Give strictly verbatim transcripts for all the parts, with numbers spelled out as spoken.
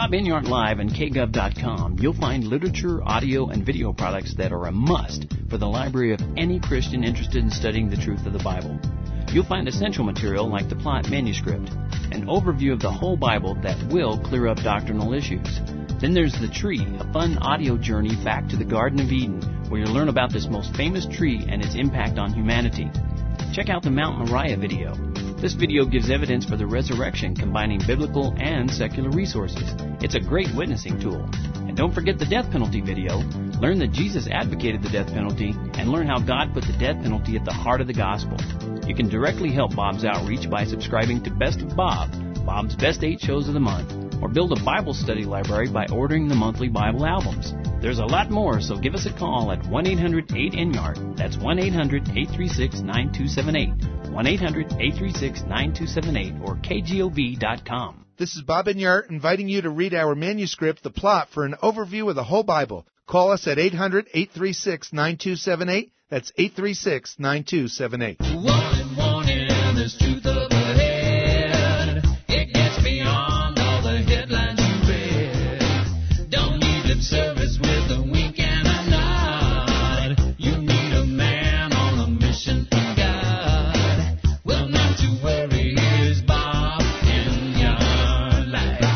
Bob Enyart Live and K Gov dot com, you'll find literature, audio, and video products that are a must for the library of any Christian interested in studying the truth of the Bible. You'll find essential material like the Plot manuscript, an overview of the whole Bible that will clear up doctrinal issues. Then there's The Tree, a fun audio journey back to the Garden of Eden, where you'll learn about this most famous tree and its impact on humanity. Check out the Mount Moriah video. This video gives evidence for the resurrection, combining biblical and secular resources. It's a great witnessing tool. And don't forget the death penalty video. Learn that Jesus advocated the death penalty, and learn how God put the death penalty at the heart of the gospel. You can directly help Bob's outreach by subscribing to Best of Bob, Bob's Best Eight Shows of the Month, or build a Bible study library by ordering the monthly Bible albums. There's a lot more, so give us a call at one eight hundred eight N Y A R T. That's one eight hundred eight three six nine two seven eight. one eight hundred eight three six nine two seven eight or K G O V dot com. This is Bob Enyart inviting you to read our manuscript, The Plot, for an overview of the whole Bible. Call us at eight hundred eight three six nine two seven eight. That's eight three six nine two seven eight. One morning, there's truth up ahead. It gets beyond all the headlines you read. Don't need lip service with a wink and a nod. You need a man on a mission from God. Well, not to worry, here's Bob Enyart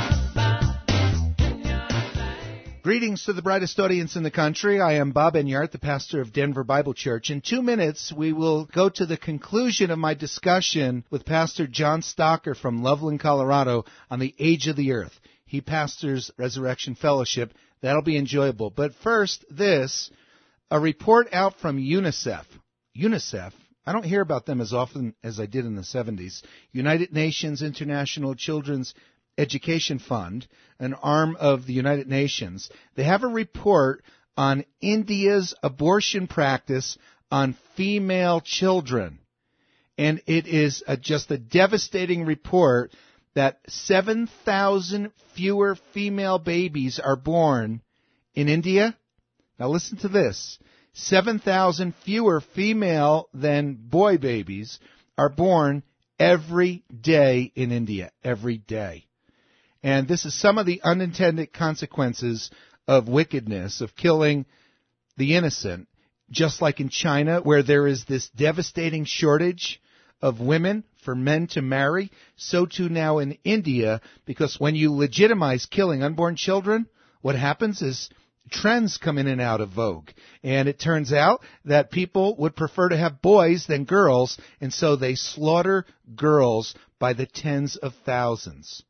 Live. Greetings to the brightest audience in the country. I am Bob Enyart, the pastor of Denver Bible Church. In two minutes, we will go to the conclusion of my discussion with Pastor John Stocker from Loveland, Colorado, on the age of the earth. He pastors Resurrection Fellowship. That'll be enjoyable. But first, this, a report out from UNICEF. UNICEF, I don't hear about them as often as I did in the seventies. United Nations International Children's Education Fund, an arm of the United Nations. They have a report on India's abortion practice on female children. And it is a, just a devastating report that seven thousand fewer female babies are born in India. Now listen to this. seven thousand fewer female than boy babies are born every day in India. Every day. And this is some of the unintended consequences of wickedness, of killing the innocent. Just like in China, where there is this devastating shortage of women for men to marry, so too now in India, because when you legitimize killing unborn children, what happens is trends come in and out of vogue. And it turns out that people would prefer to have boys than girls, and so they slaughter girls by the tens of thousands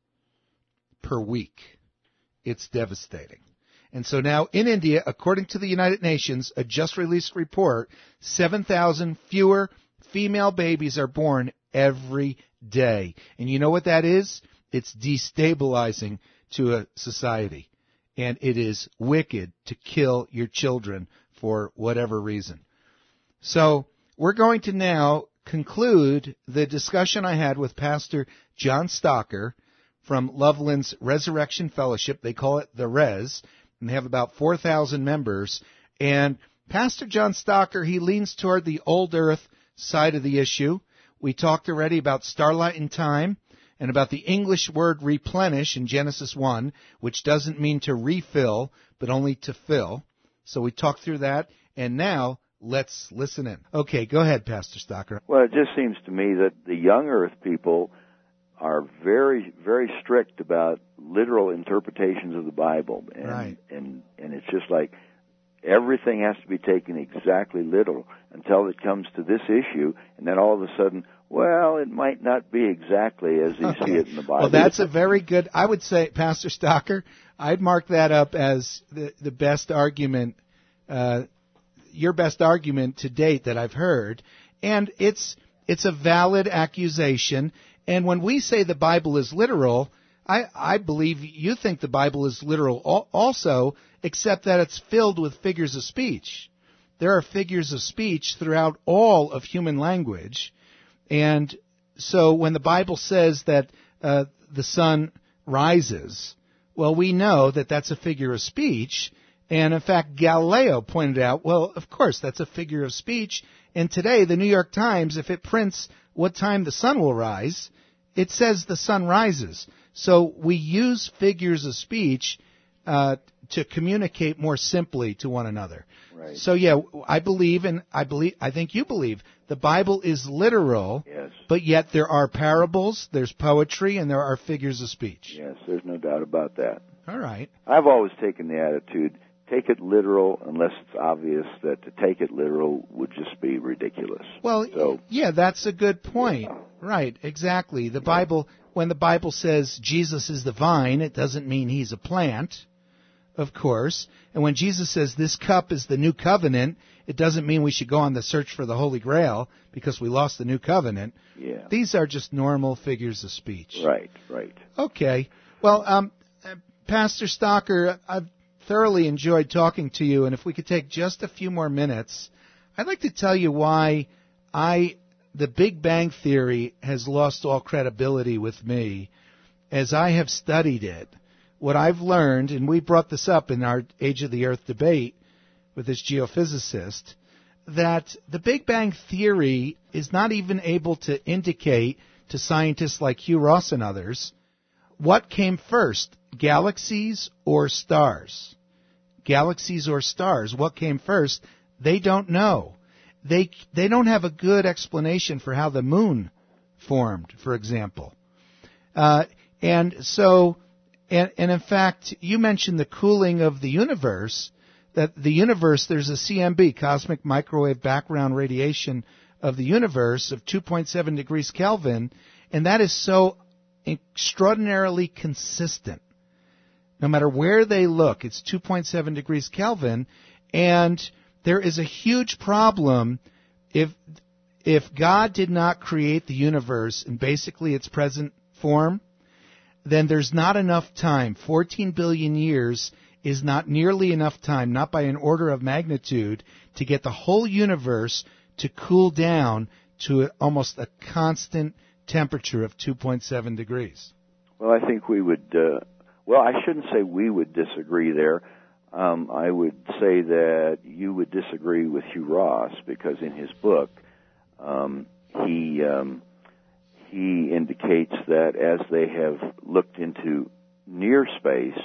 per week. It's devastating. And so now in India, according to the United Nations, a just-released report, seven thousand fewer female babies are born every day. And you know what that is? It's destabilizing to a society. And it is wicked to kill your children for whatever reason. So we're going to now conclude the discussion I had with Pastor John Stocker from Loveland's Resurrection Fellowship. They call it the Res, and they have about four thousand members. And Pastor John Stocker, he leans toward the old earth side of the issue. We talked already about starlight in time and about the English word replenish in Genesis one, which doesn't mean to refill, but only to fill. So we talked through that, and now let's listen in. Okay, go ahead, Pastor Stocker. Well, it just seems to me that the young earth people are very, very strict about literal interpretations of the Bible. And, right. and, and it's just like everything has to be taken exactly literal until it comes to this issue, and then all of a sudden, well, it might not be exactly as you okay. see it in the Bible. Well, that's a very good, I would say, Pastor Stocker, I'd mark that up as the, the best argument, uh, your best argument to date that I've heard. And it's it's a valid accusation. And when we say the Bible is literal, I, I believe you think the Bible is literal also, except that it's filled with figures of speech. There are figures of speech throughout all of human language. And so when the Bible says that uh, the sun rises, well, we know that that's a figure of speech. And in fact, Galileo pointed out, well, of course, that's a figure of speech. And today, the New York Times, if it prints what time the sun will rise, it says the sun rises. So we use figures of speech uh, to communicate more simply to one another. Right. So yeah, I believe, and I believe, I think you believe, the Bible is literal. Yes. But yet there are parables, there's poetry, and there are figures of speech. Yes, there's no doubt about that. All right. I've always taken the attitude, take it literal unless it's obvious that to take it literal would just be ridiculous. Well, so, yeah, that's a good point. Right, exactly. The Bible, when the Bible says Jesus is the vine, it doesn't mean he's a plant, of course. And when Jesus says this cup is the new covenant, it doesn't mean we should go on the search for the Holy Grail because we lost the new covenant. Yeah. These are just normal figures of speech. Right, right. Okay. Well, um, Pastor Stocker, I've thoroughly enjoyed talking to you, and if we could take just a few more minutes, I'd like to tell you why I, the Big Bang Theory has lost all credibility with me as I have studied it. What I've learned, and we brought this up in our Age of the Earth debate with this geophysicist, that the Big Bang Theory is not even able to indicate to scientists like Hugh Ross and others what came first, galaxies or stars. Galaxies or stars, what came first, they don't know. They they don't have a good explanation for how the moon formed, for example. Uh, and so, and, and in fact, you mentioned the cooling of the universe, that the universe, there's a C M B, cosmic microwave background radiation of the universe of two point seven degrees Kelvin, and that is so extraordinarily consistent. No matter where they look, it's two point seven degrees Kelvin, and there is a huge problem if if God did not create the universe in basically its present form, then there's not enough time. fourteen billion years is not nearly enough time, not by an order of magnitude, to get the whole universe to cool down to almost a constant temperature of two point seven degrees. Well, I think we would, uh, well, I shouldn't say we would disagree there. Um, I would say that you would disagree with Hugh Ross, because in his book, um, he um, he indicates that as they have looked into near space,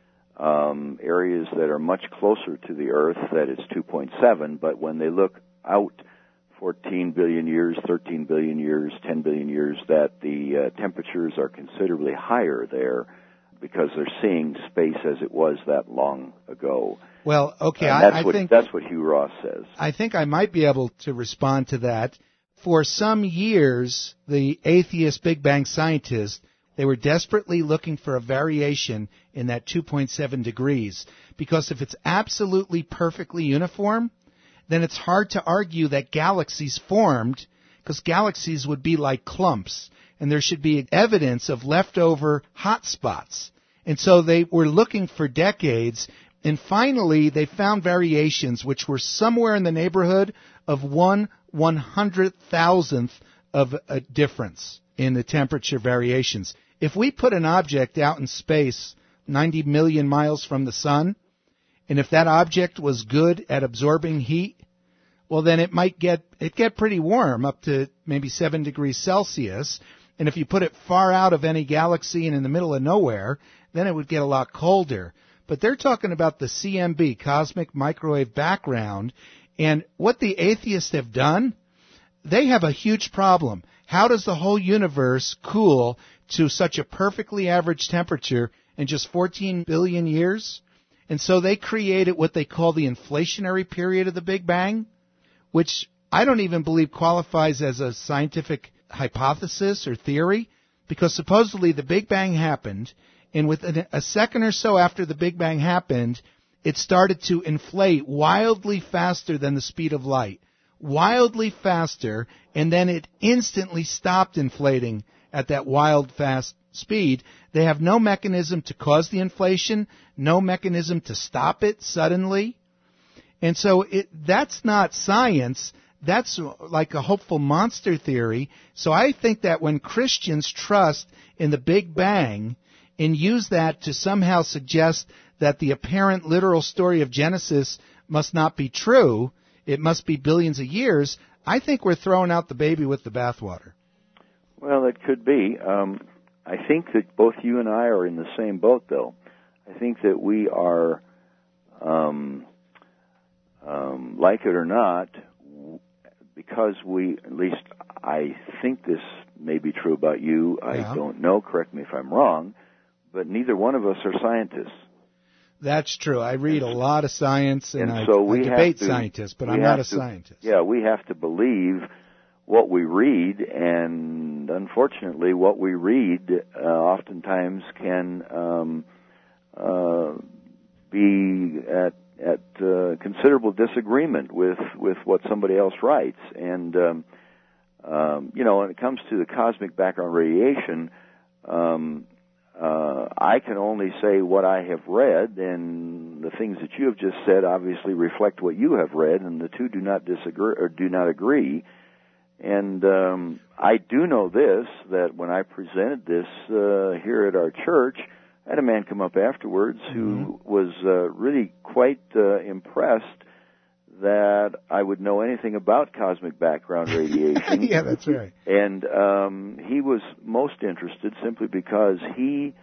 um, areas that are much closer to the Earth, that it's two point seven, but when they look out fourteen billion years, thirteen billion years, ten billion years, that the uh, temperatures are considerably higher there because they're seeing space as it was that long ago. Well, okay, uh, I, that's I what, think that's what Hugh Ross says. I think I might be able to respond to that. For some years, the atheist Big Bang scientists, they were desperately looking for a variation in that two point seven degrees, because if it's absolutely perfectly uniform, then it's hard to argue that galaxies formed, because galaxies would be like clumps, and there should be evidence of leftover hot spots. And so they were looking for decades, and finally they found variations which were somewhere in the neighborhood of one one hundred thousandth of a difference in the temperature variations. If we put an object out in space ninety million miles from the sun, and if that object was good at absorbing heat, well, then it might get it get pretty warm, up to maybe seven degrees Celsius. And if you put it far out of any galaxy and in the middle of nowhere, then it would get a lot colder. But they're talking about the C M B, cosmic microwave background, and what the atheists have done, they have a huge problem. How does the whole universe cool to such a perfectly average temperature in just fourteen billion years? And so they created what they call the inflationary period of the Big Bang, which I don't even believe qualifies as a scientific hypothesis or theory, because supposedly the Big Bang happened, and within a second or so after the Big Bang happened, it started to inflate wildly faster than the speed of light, wildly faster, and then it instantly stopped inflating at that wild fast speed. They have no mechanism to cause the inflation, no mechanism to stop it suddenly. And so it, that's not science. That's like a hopeful monster theory. So I think that when Christians trust in the Big Bang and use that to somehow suggest that the apparent literal story of Genesis must not be true, it must be billions of years, I think we're throwing out the baby with the bathwater. Well, Well, it could be. Um, I think that both you and I are in the same boat, though. I think that we are, um, um, like it or not, because we, at least I think this may be true about you. Yeah. I don't know. Correct me if I'm wrong. But neither one of us are scientists. That's true. I read a lot of science, and, and I, so we I debate to, scientists, but I'm not a to, scientist. Yeah, we have to believe what we read, and unfortunately, what we read uh, oftentimes can um, uh, be at at uh, considerable disagreement with with what somebody else writes. And um, um, you know, when it comes to the cosmic background radiation. Um, Uh, I can only say what I have read, and the things that you have just said obviously reflect what you have read, and the two do not disagree or do not agree. And um, I do know this, that when I presented this uh, here at our church, I had a man come up afterwards who mm-hmm. was uh, really quite uh, impressed that I would know anything about cosmic background radiation. Yeah, that's right. And um, he was most interested simply because he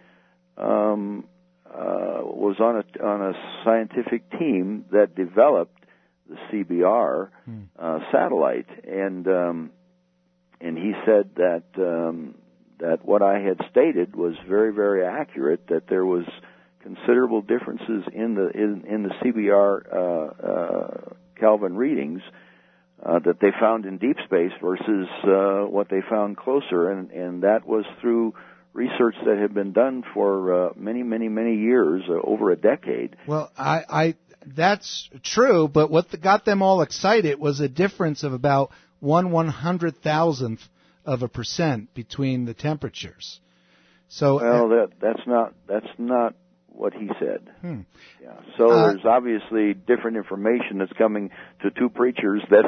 um, uh, was on a on a scientific team that developed the C B R hmm. uh, satellite, and um, and he said that um, that what I had stated was very, very accurate. That there was considerable differences in the in, in the C B R uh, uh, Kelvin readings uh, that they found in deep space versus uh, what they found closer, and, and that was through research that had been done for uh, many, many, many years, uh, over a decade. Well, I, I that's true, but what the, got them all excited was a difference of about one one hundred thousandth of a percent between the temperatures. So, well, that that's not that's not. what he said. Hmm. Yeah. So uh, there's obviously different information that's coming to two preachers that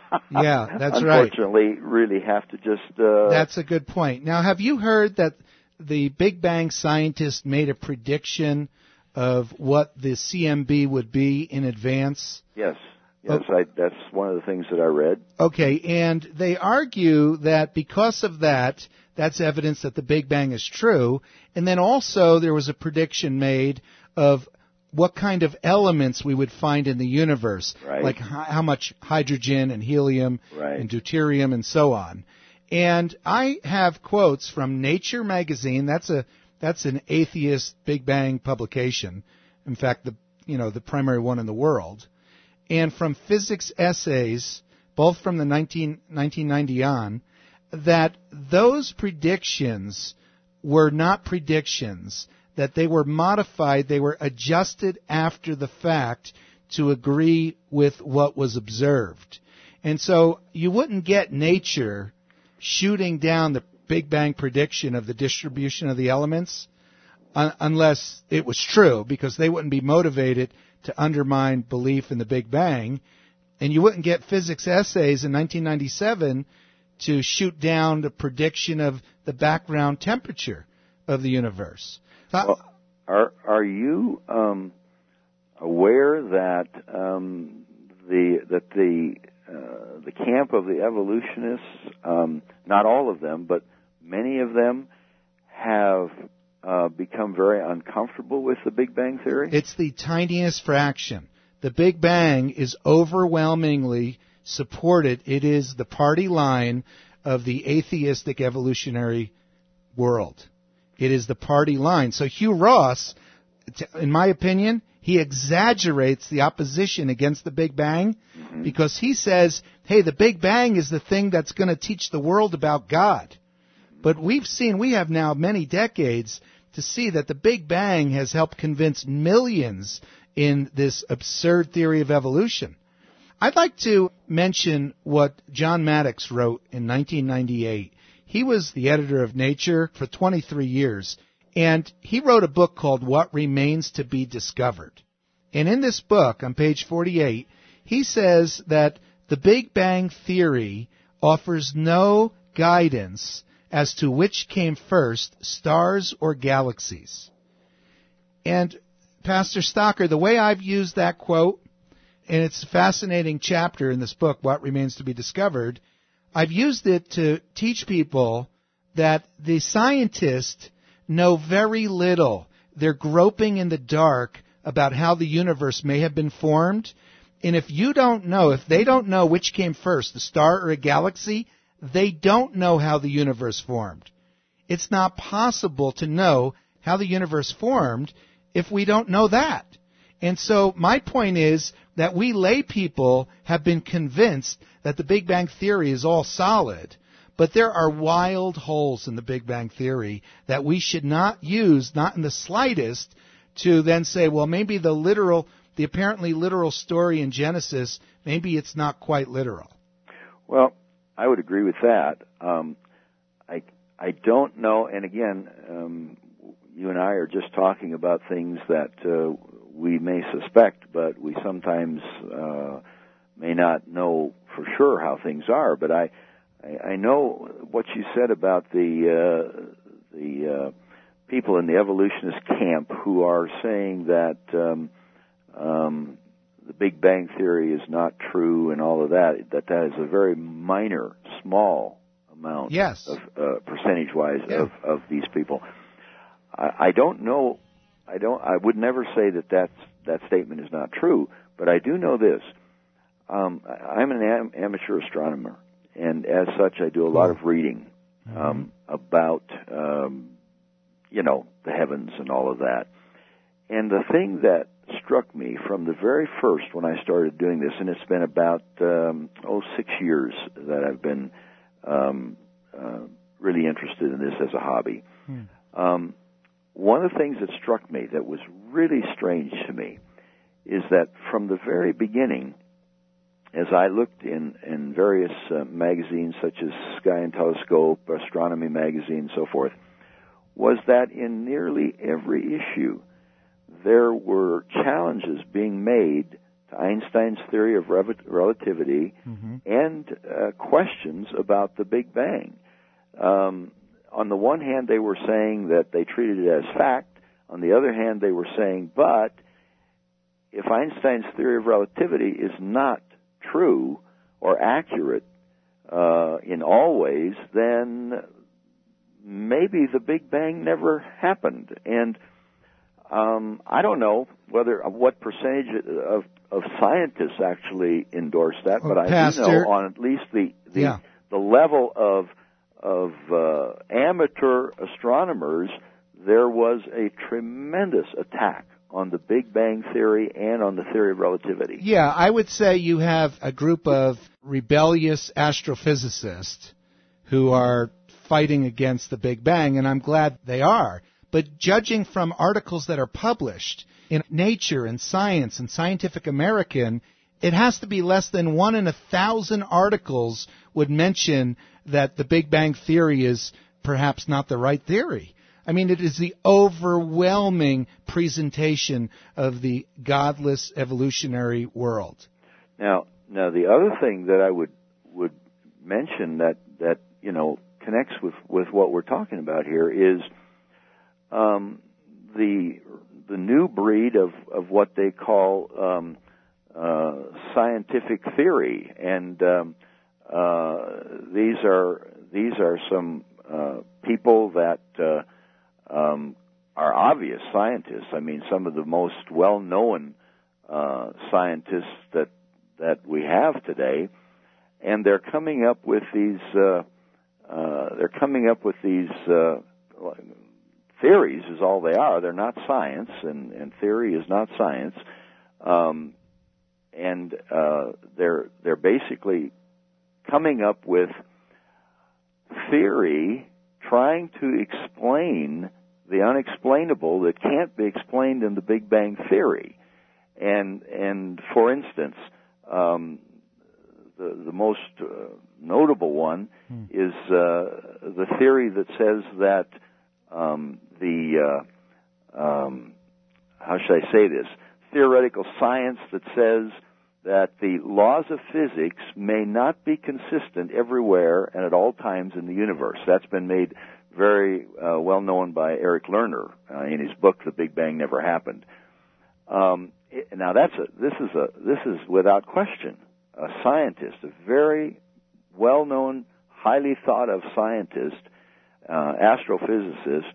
yeah, that's unfortunately right. really have to just... Uh, that's a good point. Now, have you heard that the Big Bang scientist made a prediction of what the C M B would be in advance? Yes. Yes, oh. I, that's one of the things that I read. Okay, and they argue that because of that, that's evidence that the Big Bang is true. And then also there was a prediction made of what kind of elements we would find in the universe, right. like h- how much hydrogen and helium right. and deuterium and so on. And I have quotes from Nature magazine. That's a that's an atheist Big Bang publication. In fact, the you know the primary one in the world. And from Physics Essays, both from the nineteen ninety on, that those predictions were not predictions, that they were modified, they were adjusted after the fact to agree with what was observed. And so you wouldn't get Nature shooting down the Big Bang prediction of the distribution of the elements un- unless it was true, because they wouldn't be motivated to undermine belief in the Big Bang. And you wouldn't get Physics Essays in nineteen ninety-seven to shoot down the prediction of the background temperature of the universe. So well, are are you um, aware that um, the that the uh, the camp of the evolutionists, um, not all of them, but many of them, have uh, become very uncomfortable with the Big Bang theory? It's the tiniest fraction. The Big Bang is overwhelmingly supported. It is the party line of the atheistic evolutionary world. It is the party line. So Hugh Ross, in my opinion, he exaggerates the opposition against the Big Bang mm-hmm. because he says, hey, the Big Bang is the thing that's going to teach the world about God. But we've seen, we have now many decades to see that the Big Bang has helped convince millions in this absurd theory of evolution. I'd like to mention what John Maddox wrote in nineteen ninety-eight. He was the editor of Nature for twenty-three years, and he wrote a book called What Remains to be Discovered. And in this book, on page forty-eight, he says that the Big Bang theory offers no guidance as to which came first, stars or galaxies. And Pastor Stocker, the way I've used that quote, and it's a fascinating chapter in this book, What Remains to be Discovered, I've used it to teach people that the scientists know very little. They're groping in the dark about how the universe may have been formed. And if you don't know, if they don't know which came first, the star or a galaxy, they don't know how the universe formed. It's not possible to know how the universe formed if we don't know that. And so my point is that we lay people have been convinced that the Big Bang Theory is all solid, but there are wild holes in the Big Bang Theory that we should not use, not in the slightest, to then say, well, maybe the literal, the apparently literal story in Genesis, maybe it's not quite literal. Well, I would agree with that. Um, I I don't know, and again, um, you and I are just talking about things that uh, we may suspect, but we sometimes uh, may not know for sure how things are. But I, I, I know what you said about the uh, the uh, people in the evolutionist camp who are saying that um, um, the Big Bang Theory is not true and all of that. That that is a very minor, small amount, yes, of uh, percentage-wise yeah. of, of these people. I, I don't know. I don't. I would never say that that's, that statement is not true, but I do know this. Um, I'm an am- amateur astronomer, and as such, I do a lot of reading um, mm-hmm. about, um, you know, the heavens and all of that. And the thing that struck me from the very first when I started doing this, and it's been about um, oh six years that I've been um, uh, really interested in this as a hobby. Hmm. Um, one of the things that struck me that was really strange to me is that from the very beginning, as I looked in, in various uh, magazines such as Sky and Telescope, Astronomy Magazine, and so forth, was that in nearly every issue there were challenges being made to Einstein's theory of rev- relativity mm-hmm. and uh, questions about the Big Bang. Um, on the one hand, they were saying that they treated it as fact. On the other hand, they were saying, but if Einstein's theory of relativity is not true or accurate uh, in all ways, then maybe the Big Bang never happened. And um, I don't know whether what percentage of, of scientists actually endorse that, but well, I Pastor, do know on at least the the, yeah. the level of of uh, amateur astronomers, there was a tremendous attack on the Big Bang Theory and on the theory of relativity. Yeah, I would say you have a group of rebellious astrophysicists who are fighting against the Big Bang, and I'm glad they are. But judging from articles that are published in Nature and Science and Scientific American, it has to be less than one in a thousand articles would mention that the Big Bang Theory is perhaps not the right theory. I mean, it is the overwhelming presentation of the godless evolutionary world. Now, now the other thing that I would would mention that that you know connects with, with what we're talking about here is um, the the new breed of, of what they call um, uh, scientific theory, and um, uh, these are these are some uh, people that uh, um, are obvious scientists. I mean, some of the most well-known uh, scientists that that we have today, and they're coming up with these. Uh, uh, they're coming up with these uh, theories. Is all they are. They're not science, and, and theory is not science. Um, and uh, they're they're basically coming up with theory, trying to explain the unexplainable that can't be explained in the Big Bang Theory. And and for instance, um, the the most uh, notable one hmm. is uh, the theory that says that um, the uh, um, how should I say this? Theoretical science that says that the laws of physics may not be consistent everywhere and at all times in the universe. That's been made very uh, well known by Eric Lerner uh, in his book "The Big Bang Never Happened." Um, it, now that's a this is a this is without question a scientist, a very well known, highly thought of scientist, uh, astrophysicist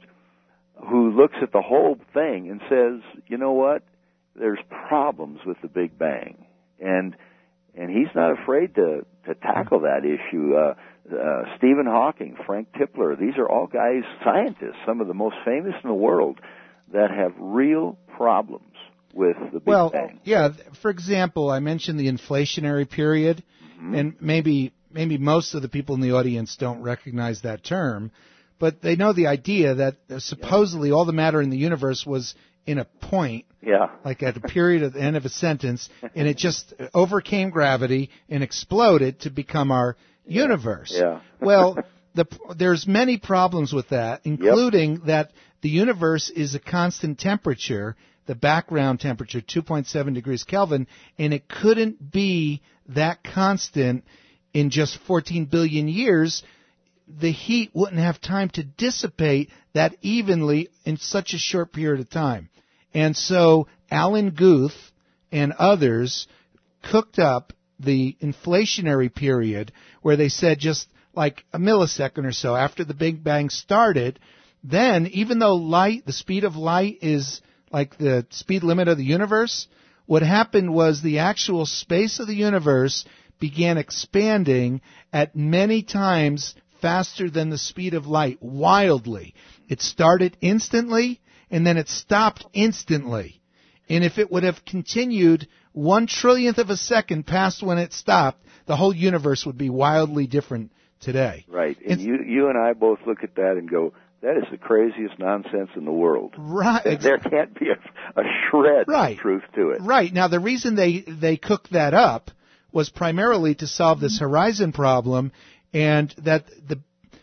who looks at the whole thing and says, you know what, there's problems with the Big Bang. And and he's not afraid to, to tackle that issue. Uh, uh, Stephen Hawking, Frank Tipler, these are all guys, scientists, some of the most famous in the world, that have real problems with the Big well, Bang. Yeah, for example, I mentioned the inflationary period, mm-hmm. and maybe maybe most of the people in the audience don't recognize that term, but they know the idea that uh, supposedly all the matter in the universe was in a point, yeah. like at a period at the end of a sentence, and it just overcame gravity and exploded to become our universe. Yeah. Well, the, there's many problems with that, including yep. that the universe is a constant temperature, the background temperature, two point seven degrees Kelvin, and it couldn't be that constant in just fourteen billion years. The heat wouldn't have time to dissipate that evenly in such a short period of time. And so Alan Guth and others cooked up the inflationary period where they said just like a millisecond or so after the Big Bang started, then even though light, the speed of light is like the speed limit of the universe, what happened was the actual space of the universe began expanding at many times faster than the speed of light, wildly. It started instantly, and then it stopped instantly. And if it would have continued one trillionth of a second past when it stopped, the whole universe would be wildly different today. Right. And it's, you you and I both look at that and go, that is the craziest nonsense in the world. Right. There can't be a, a shred right. of truth to it. Right. Now, the reason they, they cooked that up was primarily to solve this horizon problem, and that the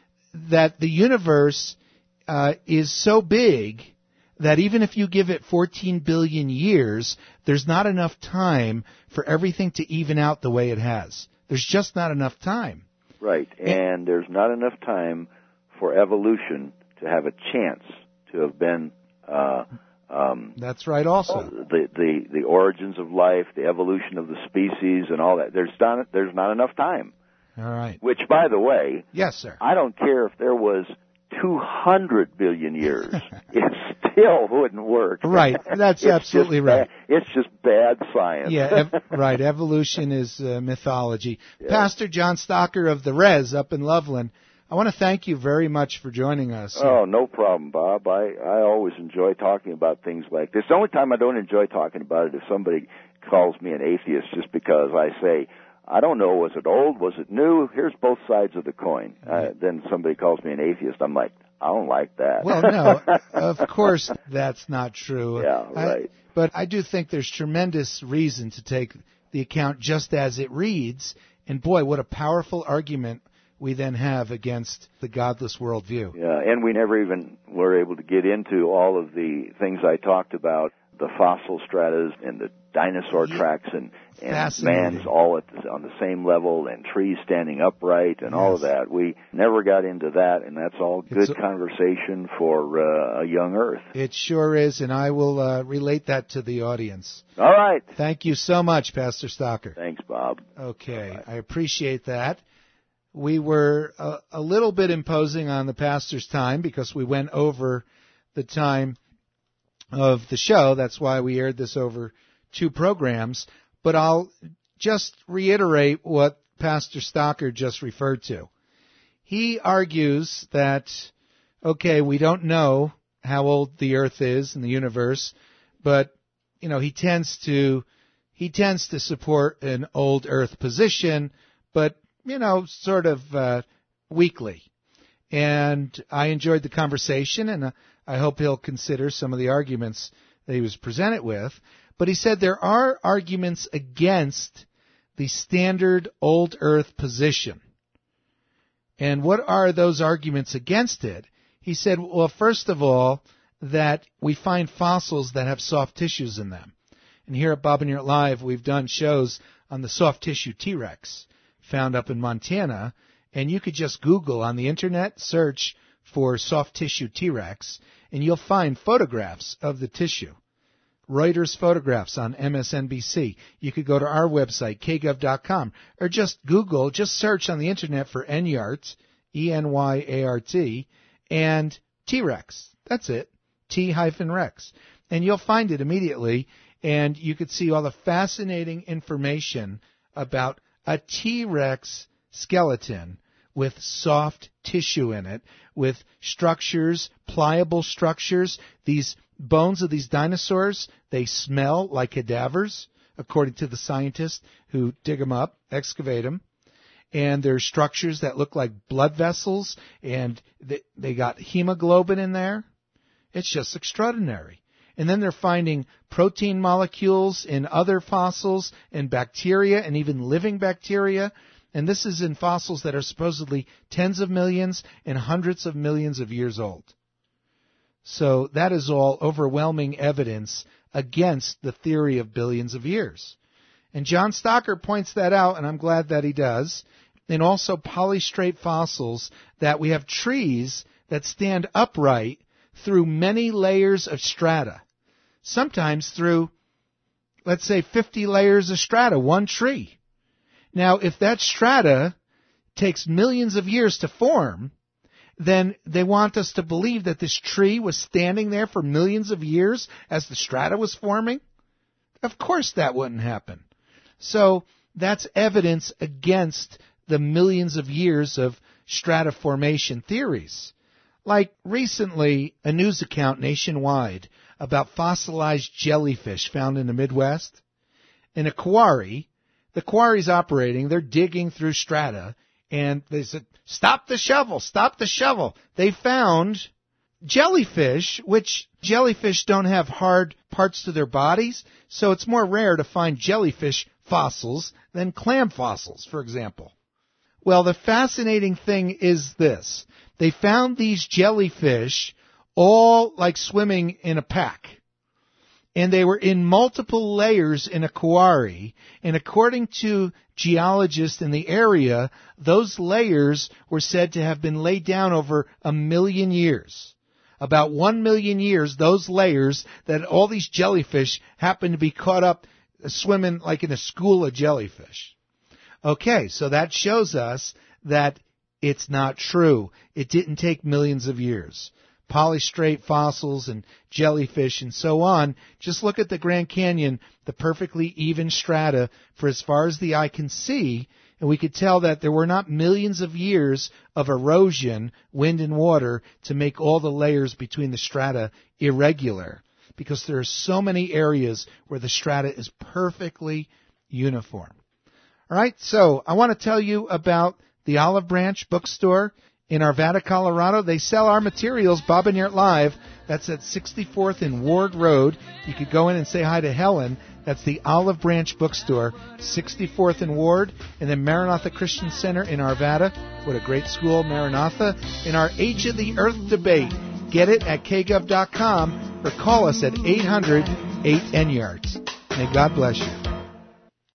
that the universe uh, is so big that even if you give it fourteen billion years, there's not enough time for everything to even out the way it has. There's just not enough time. Right, and, and there's not enough time for evolution to have a chance to have been. Uh, um, That's right. Also, the, the the origins of life, the evolution of the species, and all that. There's not there's not enough time. All right. Which, by the way, yes, sir. I don't care if there was two hundred billion years, it still wouldn't work. Right. That's absolutely right. Bad, it's just bad science. Yeah, ev- right. Evolution is uh, mythology. Yeah. Pastor John Stocker of the Res up in Loveland, I want to thank you very much for joining us. Oh, no problem, Bob. I, I always enjoy talking about things like this. The only time I don't enjoy talking about it is if somebody calls me an atheist just because I say, I don't know, was it old, was it new? Here's both sides of the coin. Uh, then somebody calls me an atheist. I'm like, I don't like that. Well, no, of course that's not true. Yeah, right. I, but I do think there's tremendous reason to take the account just as it reads. And boy, what a powerful argument we then have against the godless worldview. Yeah, and we never even were able to get into all of the things I talked about, the fossil stratas and the dinosaur yeah. tracks and, and man's all at the, on the same level and trees standing upright and yes. all of that. We never got into that, and that's all good it's, conversation for uh, a young Earth. It sure is, and I will uh, relate that to the audience. All right. Thank you so much, Pastor Stocker. Thanks, Bob. Okay, right. I appreciate that. We were a, a little bit imposing on the pastor's time because we went over the time of the show. That's why we aired this over two programs. But I'll just reiterate what Pastor Stocker just referred to. He argues that, okay, we don't know how old the Earth is in the universe, but, you know, he tends to, he tends to support an old Earth position, but, you know, sort of uh, weakly. And I enjoyed the conversation, and uh, I hope he'll consider some of the arguments that he was presented with. But he said there are arguments against the standard old Earth position. And what are those arguments against it? He said, well, first of all, that we find fossils that have soft tissues in them. And here at Bob and Yurt Live, we've done shows on the soft tissue T-Rex found up in Montana. And you could just Google on the Internet, search for soft tissue T-Rex, and you'll find photographs of the tissue. Reuters photographs on M S N B C. You could go to our website, k gov dot com, or just Google, just search on the Internet for Enyart, E N Y A R T, and T-Rex. That's it, T-Rex. And you'll find it immediately, and you could see all the fascinating information about a T-Rex skeleton with soft tissue in it, with structures, pliable structures. These bones of these dinosaurs, they smell like cadavers, according to the scientists who dig them up, excavate them. And there's structures that look like blood vessels, and they, they got hemoglobin in there. It's just extraordinary. And then they're finding protein molecules in other fossils and bacteria and even living bacteria. And this is in fossils that are supposedly tens of millions and hundreds of millions of years old. So that is all overwhelming evidence against the theory of billions of years. And John Stocker points that out, and I'm glad that he does. And also polystrate fossils, that we have trees that stand upright through many layers of strata. Sometimes through, let's say, fifty layers of strata, one tree. Now, if that strata takes millions of years to form, then they want us to believe that this tree was standing there for millions of years as the strata was forming? Of course that wouldn't happen. So that's evidence against the millions of years of strata formation theories. Like recently, a news account nationwide about fossilized jellyfish found in the Midwest. In a quarry, the quarry's operating, they're digging through strata, and they said, stop the shovel, stop the shovel. They found jellyfish, which jellyfish don't have hard parts to their bodies, so it's more rare to find jellyfish fossils than clam fossils, for example. Well, the fascinating thing is this. They found these jellyfish all like swimming in a pack. And they were in multiple layers in a quarry. And according to geologists in the area, those layers were said to have been laid down over a million years. About one million years, those layers, that all these jellyfish happened to be caught up swimming like in a school of jellyfish. Okay, so that shows us that it's not true. It didn't take millions of years. Polystrate fossils and jellyfish and so on. Just look at the Grand Canyon, the perfectly even strata for as far as the eye can see, and we could tell that there were not millions of years of erosion, wind and water, to make all the layers between the strata irregular, because there are so many areas where the strata is perfectly uniform. All right, so I want to tell you about the Olive Branch Bookstore in Arvada, Colorado. They sell our materials, Bob and Yert Live. That's at sixty-fourth and Ward Road. You could go in and say hi to Helen. That's the Olive Branch Bookstore, sixty-fourth and Ward. And then Maranatha Christian Center in Arvada. What a great school, Maranatha. In our Age of the Earth debate. Get it at k gov dot com or call us at eight hundred eight N Y A R T. May God bless you.